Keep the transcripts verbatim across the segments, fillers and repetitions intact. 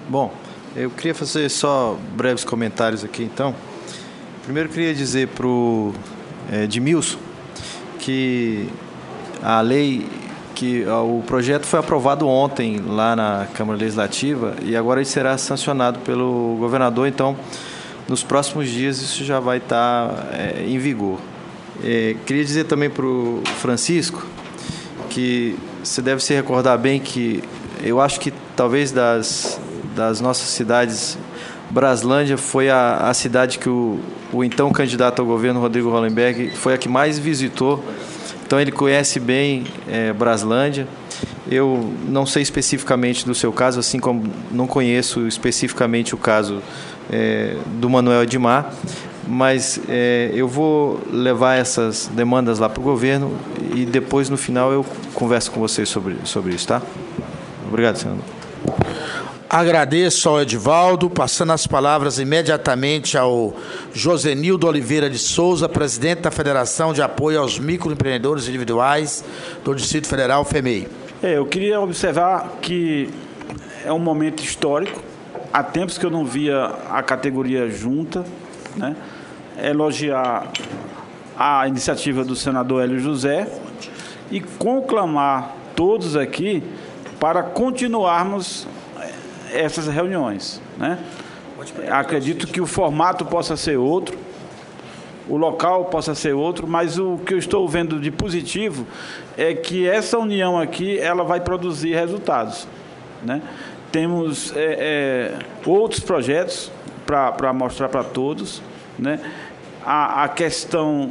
Bom, eu queria fazer só breves comentários aqui, então. Primeiro, eu queria dizer para o é, Edmilson que a lei, que o projeto foi aprovado ontem lá na Câmara Legislativa e agora ele será sancionado pelo governador, então, nos próximos dias isso já vai estar é, em vigor. É, queria dizer também para o Francisco que você deve se recordar bem que eu acho que talvez das, das nossas cidades, Braslândia foi a, a cidade que o, o então candidato ao governo, Rodrigo Hollenberg, foi a que mais visitou. Então ele conhece bem é, Braslândia. Eu não sei especificamente do seu caso, assim como não conheço especificamente o caso é, do Manuel Edmar, mas é, eu vou levar essas demandas lá para o governo e depois, no final, eu converso com vocês sobre, sobre isso, tá? Obrigado, senador. Agradeço ao Edivaldo, passando as palavras imediatamente ao Josenildo Oliveira de Souza, presidente da Federação de Apoio aos Microempreendedores Individuais do Distrito Federal, FEMEI. É, eu queria observar que é um momento histórico. Há tempos que eu não via a categoria junta, né? Elogiar a iniciativa do senador Hélio José e conclamar todos aqui para continuarmos essas reuniões, né? Acredito que o formato possa ser outro, o local possa ser outro, mas o que eu estou vendo de positivo é que essa união aqui ela vai produzir resultados, né? Temos é, é, outros projetos para mostrar para todos, né? A, a questão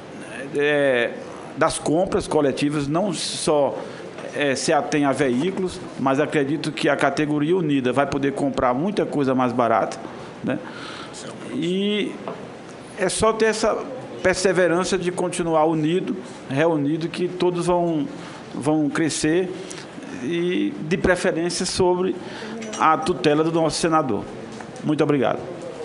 é, das compras coletivas não só É, se atém a veículos, mas acredito que a categoria unida vai poder comprar muita coisa mais barata, né? E é só ter essa perseverança de continuar unido, reunido, que todos vão, vão crescer e, de preferência, sobre a tutela do nosso senador. Muito obrigado.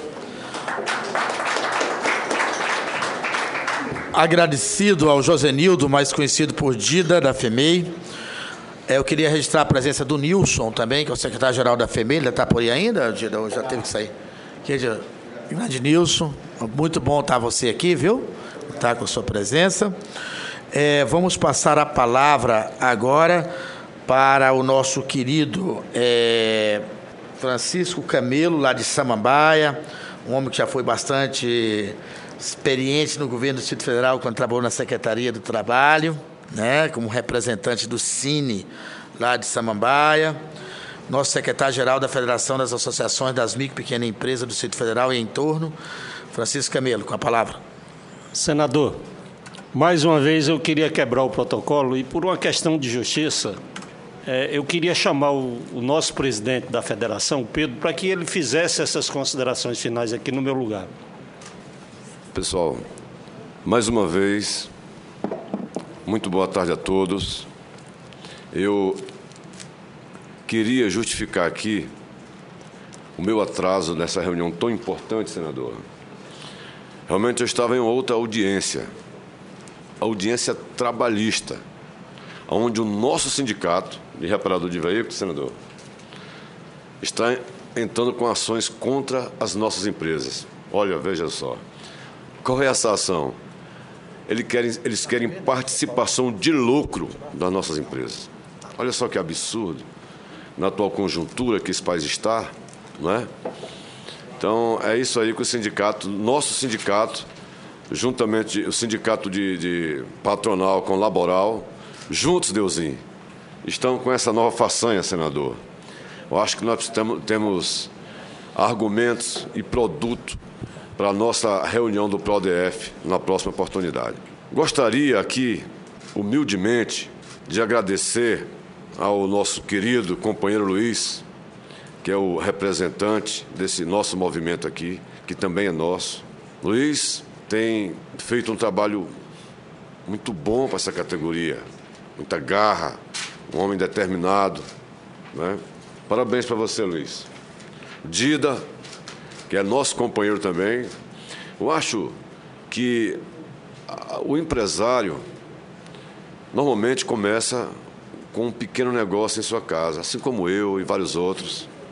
Agradecido ao Josenildo, mais conhecido por Dida, da FEMEI. Eu queria registrar a presença do Nilson também, que é o secretário-geral da FEMEI. Ele está por aí ainda, Dida? Ou já teve que sair? Grande Nilson, muito bom estar você aqui, viu? Estar com a sua presença. É, vamos passar a palavra agora para o nosso querido é, Francisco Camelo, lá de Samambaia, um homem que já foi bastante experiente no governo do Distrito Federal, quando trabalhou na Secretaria do Trabalho, né, como representante do Cine, lá de Samambaia, nosso secretário-geral da Federação das Associações das Micro e Pequenas Empresas do Distrito Federal e em torno, Francisco Camelo, com a palavra. Senador, mais uma vez eu queria quebrar o protocolo e, por uma questão de justiça, é, eu queria chamar o, o nosso presidente da federação, Pedro, para que ele fizesse essas considerações finais aqui no meu lugar. Pessoal, mais uma vez, muito boa tarde a todos. Eu queria justificar aqui o meu atraso nessa reunião tão importante, senador. Realmente eu estava em outra audiência, audiência trabalhista, onde o nosso sindicato de reparador de veículos, senador, está entrando com ações contra as nossas empresas. Olha, veja só, qual é essa ação? Eles querem, eles querem participação de lucro das nossas empresas. Olha só que absurdo, na atual conjuntura que esse país está, não é? Então, é isso aí que o sindicato, nosso sindicato, juntamente o sindicato de, de patronal com laboral, juntos, Deusinho, estão com essa nova façanha, senador. Eu acho que nós temos, temos argumentos e produto para a nossa reunião do PRODEF na próxima oportunidade. Gostaria aqui, humildemente, de agradecer ao nosso querido companheiro Luiz, que é o representante desse nosso movimento aqui, que também é nosso. Luiz tem feito um trabalho muito bom para essa categoria, muita garra, um homem determinado, né? Parabéns para você, Luiz. Dida, que é nosso companheiro também. Eu acho que o empresário normalmente começa com um pequeno negócio em sua casa, assim como eu e vários outros.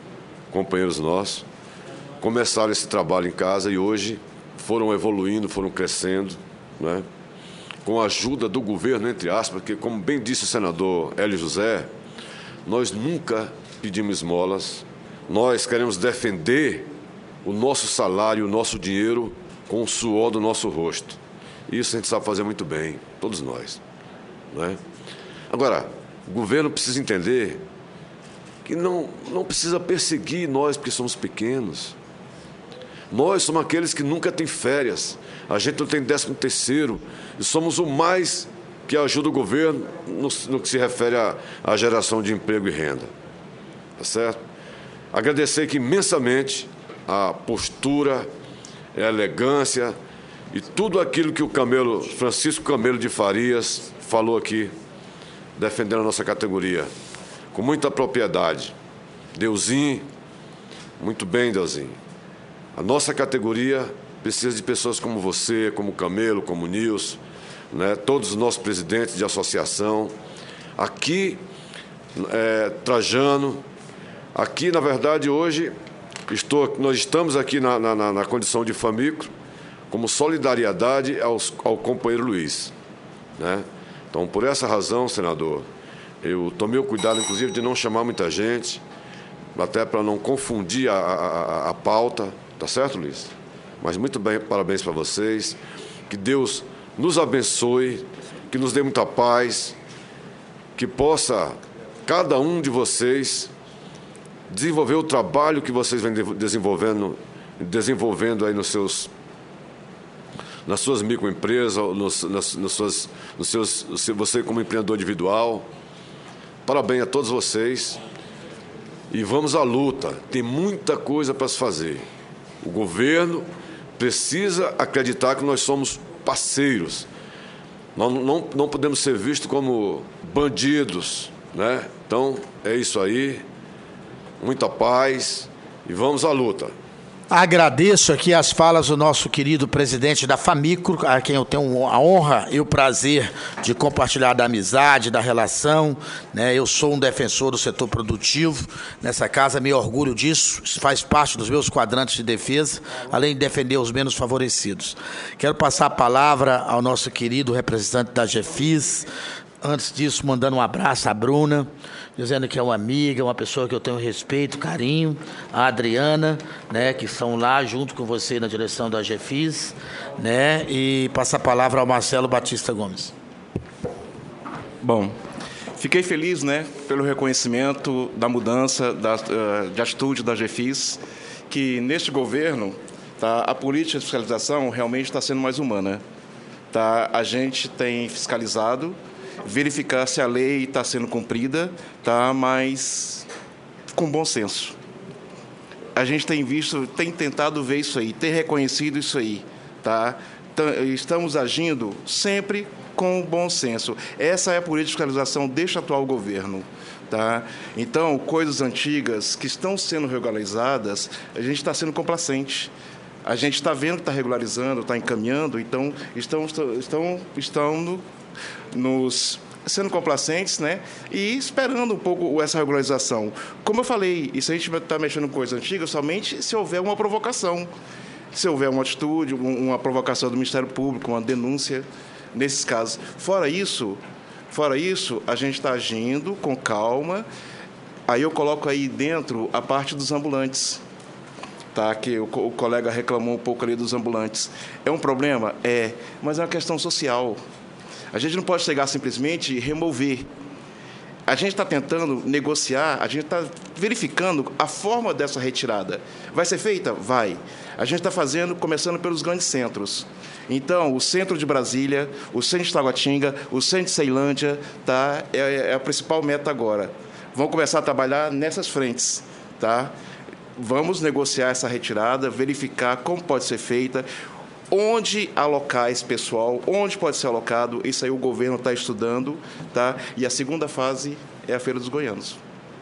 companheiros nossos, começaram esse trabalho em casa e hoje foram evoluindo, foram crescendo, né? Com a ajuda do governo, entre aspas, porque, como bem disse o senador Hélio José, nós nunca pedimos esmolas, nós queremos defender o nosso salário, o nosso dinheiro com o suor do nosso rosto. Isso a gente sabe fazer muito bem, todos nós, né? Agora, o governo precisa entender que não, não precisa perseguir nós porque somos pequenos. Nós somos aqueles que nunca têm férias, a gente não tem décimo terceiro, e somos o mais que ajuda o governo no, no que se refere à, à geração de emprego e renda. Tá certo? Agradecer aqui imensamente a postura, a elegância e tudo aquilo que o Camelo, Francisco Camelo de Farias falou aqui, defendendo a nossa categoria, com muita propriedade. Deusinho, muito bem, Deusinho. A nossa categoria precisa de pessoas como você, como o Camelo, como o Nilson, né? Todos os nossos presidentes de associação. Aqui, é, Trajano, aqui, na verdade, hoje, estou, nós estamos aqui na, na, na condição de famícro, como solidariedade aos, ao companheiro Luiz, né? Então, por essa razão, senador, eu tomei o cuidado, inclusive, de não chamar muita gente, até para não confundir a, a, a pauta, tá certo, Luiz? Mas muito bem, parabéns para vocês, que Deus nos abençoe, que nos dê muita paz, que possa cada um de vocês desenvolver o trabalho que vocês vêm desenvolvendo, desenvolvendo aí nos seus nas suas microempresas, nos, nas, nas suas, nos seus, você como empreendedor individual. Parabéns a todos vocês e vamos à luta. Tem muita coisa para se fazer. O governo precisa acreditar que nós somos parceiros. Nós não, não podemos ser vistos como bandidos, né? Então, é isso aí. Muita paz e vamos à luta. Agradeço aqui as falas do nosso querido presidente da Famicro, a quem eu tenho a honra e o prazer de compartilhar da amizade, da relação, né? Eu sou um defensor do setor produtivo, nessa casa me orgulho disso, isso faz parte dos meus quadrantes de defesa, além de defender os menos favorecidos. Quero passar a palavra ao nosso querido representante da GEFIS, antes disso mandando um abraço à Bruna, dizendo que é uma amiga, uma pessoa que eu tenho respeito, carinho, a Adriana, né, que estão lá junto com você na direção da GEFIS, né, e passa a palavra ao Marcelo Batista Gomes. Bom, fiquei feliz, né, pelo reconhecimento da mudança da, de atitude da GEFIS, que neste governo, tá, a política de fiscalização realmente está sendo mais humana. Tá? A gente tem fiscalizado, verificar se a lei está sendo cumprida, tá? Mas com bom senso. A gente tem visto, tem tentado ver isso aí, ter reconhecido isso aí. Tá? Estamos agindo sempre com bom senso. Essa é a política de fiscalização deste atual governo. Tá? Então, coisas antigas que estão sendo regularizadas, a gente está sendo complacente. A gente está vendo que está regularizando, está encaminhando, então estão, estão, estão no, nos sendo complacentes, né? E esperando um pouco essa regularização. Como eu falei, isso a gente está mexendo com coisa antiga somente se houver uma provocação, se houver uma atitude, uma provocação do Ministério Público, uma denúncia, nesses casos. Fora isso, fora isso, a gente está agindo com calma. Aí eu coloco aí dentro a parte dos ambulantes. Tá, que o, o colega reclamou um pouco ali dos ambulantes. É um problema? É, mas é uma questão social. A gente não pode chegar simplesmente e remover. A gente está tentando negociar, a gente está verificando a forma dessa retirada. Vai ser feita? Vai. A gente está fazendo, começando pelos grandes centros. Então, o centro de Brasília, o centro de Taguatinga, o centro de Ceilândia, tá, é, é a principal meta agora. Vamos começar a trabalhar nessas frentes, tá? Vamos negociar essa retirada, verificar como pode ser feita, onde alocar esse pessoal, onde pode ser alocado, isso aí o governo está estudando, tá? E a segunda fase é a Feira dos Goianos.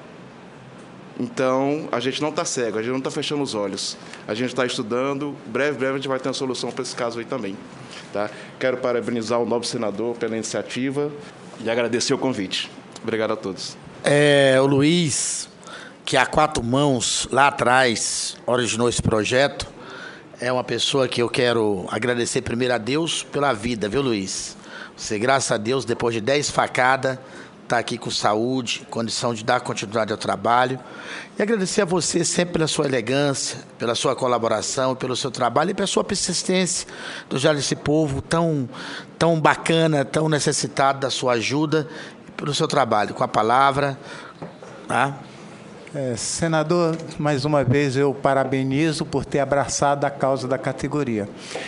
Então, a gente não está cego, a gente não está fechando os olhos. A gente está estudando, breve, breve a gente vai ter uma solução para esse caso aí também. Tá? Quero parabenizar o nobre senador pela iniciativa e agradecer o convite. Obrigado a todos. É, o Luiz... que a quatro mãos, lá atrás, originou esse projeto, é uma pessoa que eu quero agradecer primeiro a Deus pela vida, viu, Luiz? Você, graças a Deus, depois de dez facadas, está aqui com saúde, condição de dar continuidade ao trabalho. E agradecer a você sempre pela sua elegância, pela sua colaboração, pelo seu trabalho e pela sua persistência do já desse povo tão, tão bacana, tão necessitado da sua ajuda e pelo seu trabalho, com a palavra. Tá? É, senador, mais uma vez eu parabenizo por ter abraçado a causa da categoria.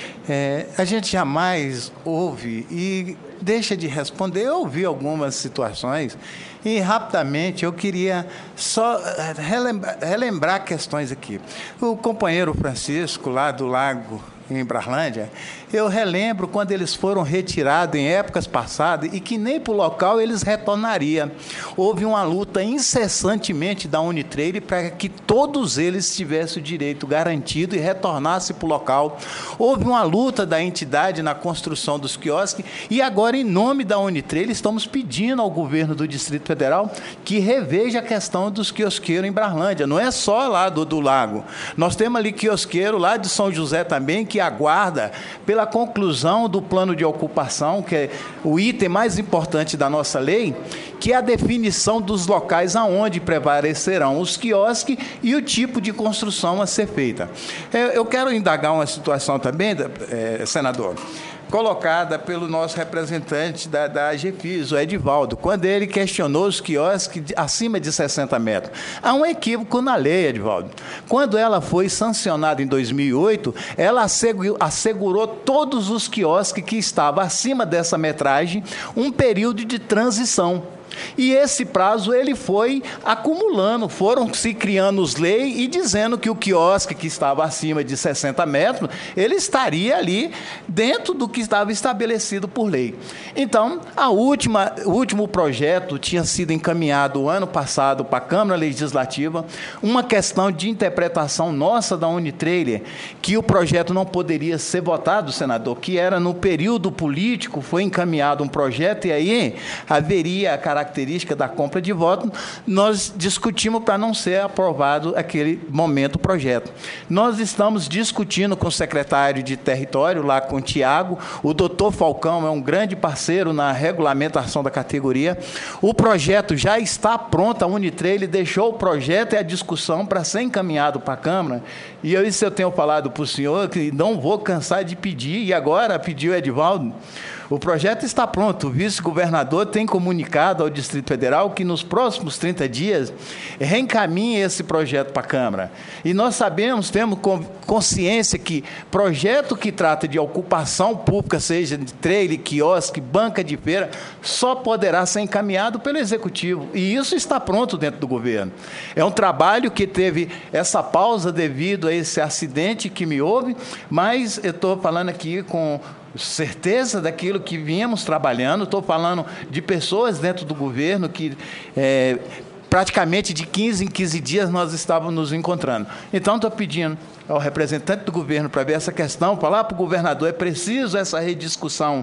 É, a gente jamais ouve e deixa de responder. Eu ouvi algumas situações e, rapidamente, eu queria só relembrar, relembrar questões aqui. O companheiro Francisco, lá do Lago, em Brarlândia, eu relembro quando eles foram retirados em épocas passadas e que nem para o local eles retornariam. Houve uma luta incessantemente da Unitrade para que todos eles tivessem o direito garantido e retornassem para o local. Houve uma luta da entidade na construção dos quiosques e agora, em nome da Unitrade, estamos pedindo ao governo do Distrito Federal que reveja a questão dos quiosqueiros em Brarlândia. Não é só lá do, do Lago. Nós temos ali quiosqueiro lá de São José também, que aguarda pela conclusão do plano de ocupação, que é o item mais importante da nossa lei, que é a definição dos locais aonde prevalecerão os quiosques e o tipo de construção a ser feita. Eu quero indagar uma situação também, senador, colocada pelo nosso representante da, da AGEFIS, o Edivaldo, quando ele questionou os quiosques acima de sessenta metros. Há um equívoco na lei, Edivaldo. Quando ela foi sancionada em dois mil e oito, ela assegurou todos os quiosques que estavam acima dessa metragem um período de transição. E esse prazo ele foi acumulando, foram se criando as leis e dizendo que o quiosque que estava acima de sessenta metros, ele estaria ali dentro do que estava estabelecido por lei. Então, a última, o último projeto tinha sido encaminhado o ano passado para a Câmara Legislativa, uma questão de interpretação nossa da Unitrade, que o projeto não poderia ser votado, senador, que era no período político, foi encaminhado um projeto e aí haveria a característica da compra de voto, nós discutimos para não ser aprovado aquele momento o projeto. Nós estamos discutindo com o secretário de Território, lá com o Tiago, o doutor Falcão é um grande parceiro na regulamentação da categoria, o projeto já está pronto, a Unitrade deixou o projeto e a discussão para ser encaminhado para a Câmara, e eu, isso eu tenho falado para o senhor, que não vou cansar de pedir, e agora pediu o Edivaldo. O projeto está pronto, o vice-governador tem comunicado ao Distrito Federal que nos próximos trinta dias reencaminhe esse projeto para a Câmara. E nós sabemos, temos consciência que projeto que trata de ocupação pública, seja de trailer, quiosque, banca de feira, só poderá ser encaminhado pelo Executivo. E isso está pronto dentro do governo. É um trabalho que teve essa pausa devido a esse acidente que me houve, mas eu estou falando aqui com certeza daquilo que viemos trabalhando, estou falando de pessoas dentro do governo que é, praticamente de quinze em quinze dias nós estávamos nos encontrando. Então, estou pedindo ao representante do governo para ver essa questão, falar para o governador, é preciso essa rediscussão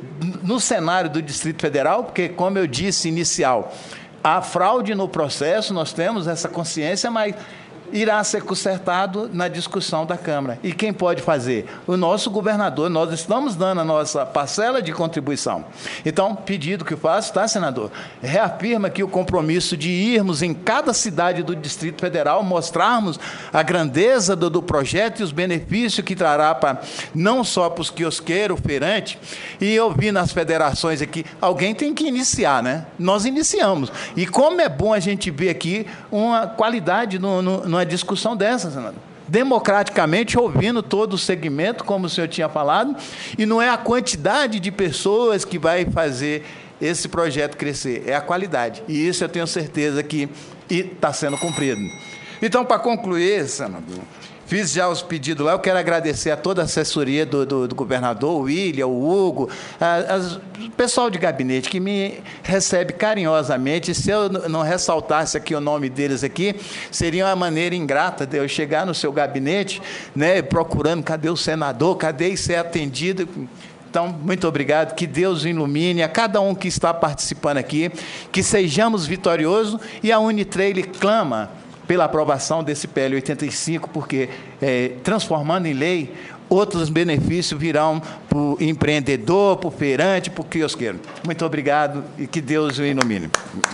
no cenário do Distrito Federal, porque, como eu disse inicial, há fraude no processo, nós temos essa consciência, mas irá ser consertado na discussão da Câmara. E quem pode fazer? O nosso governador. Nós estamos dando a nossa parcela de contribuição. Então, pedido que eu faço, tá, senador? Reafirma aqui o compromisso de irmos em cada cidade do Distrito Federal, mostrarmos a grandeza do, do projeto e os benefícios que trará para, não só para os quiosqueiros, feirantes, e eu vi nas federações aqui, alguém tem que iniciar, né? Nós iniciamos. E como é bom a gente ver aqui uma qualidade no, no numa discussão dessa, senador. Democraticamente, ouvindo todo o segmento, como o senhor tinha falado, e não é a quantidade de pessoas que vai fazer esse projeto crescer, é a qualidade. E isso eu tenho certeza que está sendo cumprido. Então, para concluir, senador, fiz já os pedidos lá, eu quero agradecer a toda a assessoria do, do, do governador, o William, o Hugo, a, a, o pessoal de gabinete que me recebe carinhosamente. Se eu não ressaltasse aqui o nome deles aqui, seria uma maneira ingrata de eu chegar no seu gabinete, né, procurando, cadê o senador, cadê e ser atendido. Então, muito obrigado, que Deus ilumine a cada um que está participando aqui, que sejamos vitoriosos, e a Unitrade clama pela aprovação desse P L oitenta e cinco, porque, é, transformando em lei, outros benefícios virão para o empreendedor, para o feirante, para o quiosqueiro. Muito obrigado e que Deus o ilumine.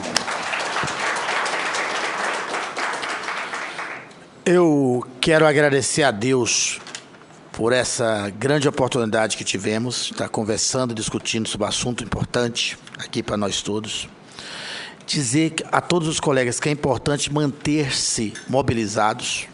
Eu quero agradecer a Deus por essa grande oportunidade que tivemos de estar conversando, discutindo sobre um assunto importante aqui para nós todos. Dizer a todos os colegas que é importante manter-se mobilizados.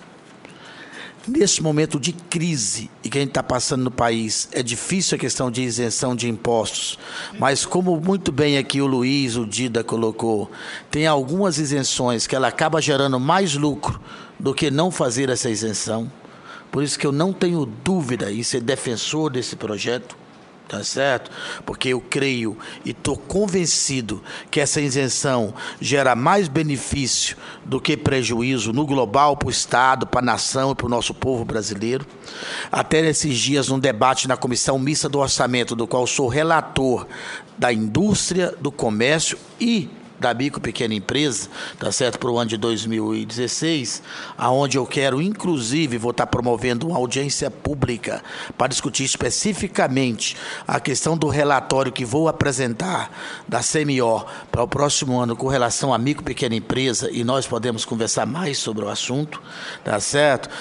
Nesse momento de crise e que a gente está passando no país, é difícil a questão de isenção de impostos, mas como muito bem aqui o Luiz, o Dida colocou, tem algumas isenções que ela acaba gerando mais lucro do que não fazer essa isenção. Por isso que eu não tenho dúvida em ser defensor desse projeto, tá certo? Porque eu creio e estou convencido que essa isenção gera mais benefício do que prejuízo no global, para o Estado, para a nação e para o nosso povo brasileiro. Até nesses dias, num debate na Comissão Mista do Orçamento, do qual sou relator da indústria, do comércio e da micro e pequena empresa, tá certo, para o ano de dois mil e dezesseis, aonde eu quero, inclusive, vou estar promovendo uma audiência pública para discutir especificamente a questão do relatório que vou apresentar da C M O para o próximo ano com relação à micro e pequena empresa, e nós podemos conversar mais sobre o assunto, tá certo?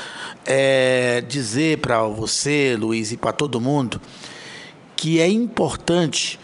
É, dizer para você, Luiz, e para todo mundo, que é importante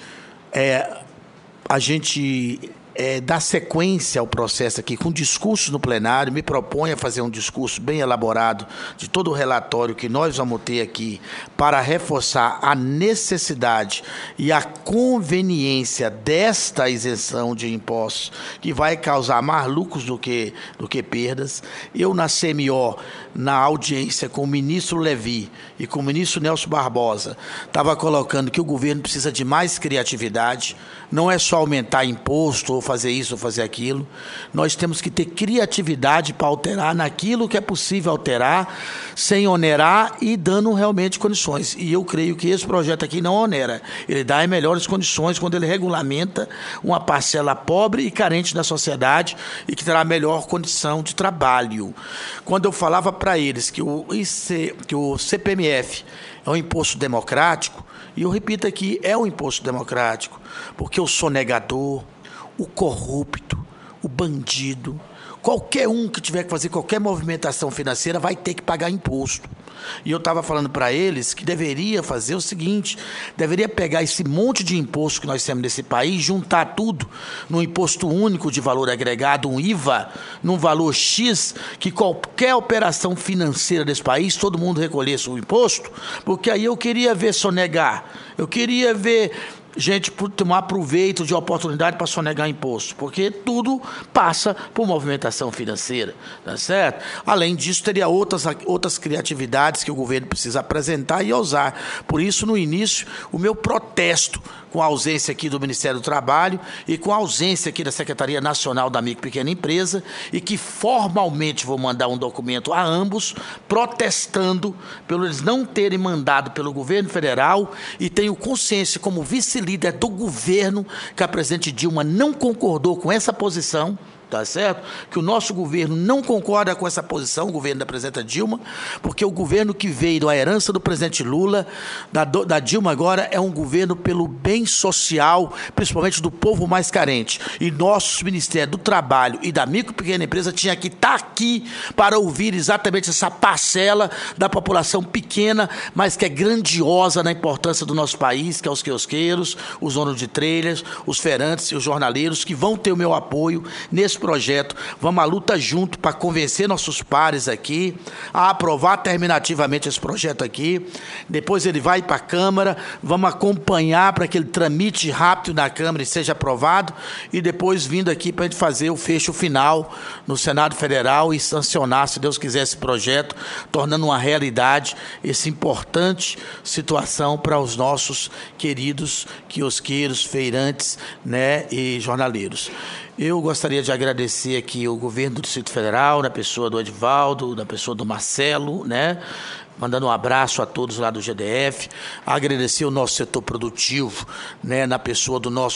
é, a gente É, dar sequência ao processo aqui, com discursos no plenário. Me proponho a fazer um discurso bem elaborado de todo o relatório que nós vamos ter aqui para reforçar a necessidade e a conveniência desta isenção de impostos, que vai causar mais lucros do que, do que perdas. Eu, na C M O, na audiência com o ministro Levi e com o ministro Nelson Barbosa, estava colocando que o governo precisa de mais criatividade, não é só aumentar imposto ou fazer isso ou fazer aquilo. Nós temos que ter criatividade para alterar naquilo que é possível alterar, sem onerar e dando realmente condições. E eu creio que esse projeto aqui não onera. Ele dá melhores condições quando ele regulamenta uma parcela pobre e carente da sociedade e que terá melhor condição de trabalho. Quando eu falava para eles que o, I C, que o C P M F é um imposto democrático, e eu repito aqui, é um imposto democrático, porque o sonegador, o corrupto, o bandido, qualquer um que tiver que fazer qualquer movimentação financeira vai ter que pagar imposto. E eu estava falando para eles que deveria fazer o seguinte, deveria pegar esse monte de imposto que nós temos nesse país, juntar tudo num imposto único de valor agregado, um I V A, num valor X, que qualquer operação financeira desse país, todo mundo recolhesse o imposto, porque aí eu queria ver sonegar, eu queria ver gente tomar proveito de oportunidade para sonegar imposto, porque tudo passa por movimentação financeira, tá certo? Além disso, teria outras, outras criatividades que o governo precisa apresentar e usar. Por isso, no início, o meu protesto com a ausência aqui do Ministério do Trabalho e com a ausência aqui da Secretaria Nacional da Micro e Pequena Empresa, e que formalmente vou mandar um documento a ambos, protestando pelo eles não terem mandado pelo governo federal, e tenho consciência como vice-líder do governo que a presidente Dilma não concordou com essa posição, tá certo? Que o nosso governo não concorda com essa posição, o governo da presidenta Dilma, porque o governo que veio da herança do presidente Lula, da, da Dilma agora, é um governo pelo bem social, principalmente do povo mais carente. E nosso Ministério do Trabalho e da Micro e Pequena Empresa tinha que estar aqui para ouvir exatamente essa parcela da população pequena, mas que é grandiosa na importância do nosso país, que é os quiosqueiros, os donos de trailers, os feirantes e os jornaleiros, que vão ter o meu apoio nesse projeto. Vamos à luta junto para convencer nossos pares aqui a aprovar terminativamente esse projeto aqui. Depois ele vai para a Câmara, vamos acompanhar para que ele tramite rápido na Câmara e seja aprovado, e depois vindo aqui para a gente fazer o fecho final no Senado Federal e sancionar, se Deus quiser, esse projeto, tornando uma realidade essa importante situação para os nossos queridos quiosqueiros, feirantes, né, e jornaleiros. Eu gostaria de agradecer aqui o governo do Distrito Federal, na pessoa do Edivaldo, na pessoa do Marcelo, né? Mandando um abraço a todos lá do G D F, agradecer o nosso setor produtivo, né? Na pessoa do nosso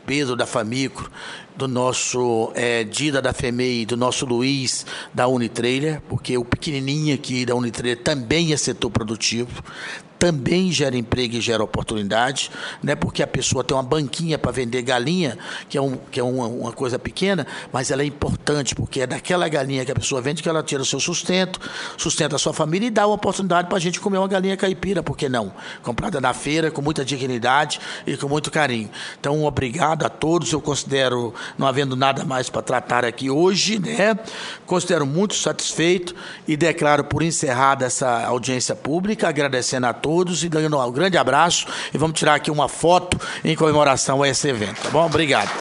Pedro da Famicro, do nosso é, Dida da FEMEI, do nosso Luiz da Unitrailer, porque o pequenininho aqui da Unitrailer também é setor produtivo, também gera emprego e gera oportunidade, não é porque a pessoa tem uma banquinha para vender galinha, que é, um, que é uma, uma coisa pequena, mas ela é importante, porque é daquela galinha que a pessoa vende que ela tira o seu sustento, sustenta a sua família e dá uma oportunidade para a gente comer uma galinha caipira, por que não? Comprada na feira, com muita dignidade e com muito carinho. Então, obrigado a todos, eu considero, não havendo nada mais para tratar aqui hoje, né? Considero muito satisfeito e declaro por encerrada essa audiência pública, agradecendo a todos. todos e dando um grande abraço e vamos tirar aqui uma foto em comemoração a esse evento, tá bom? Obrigado.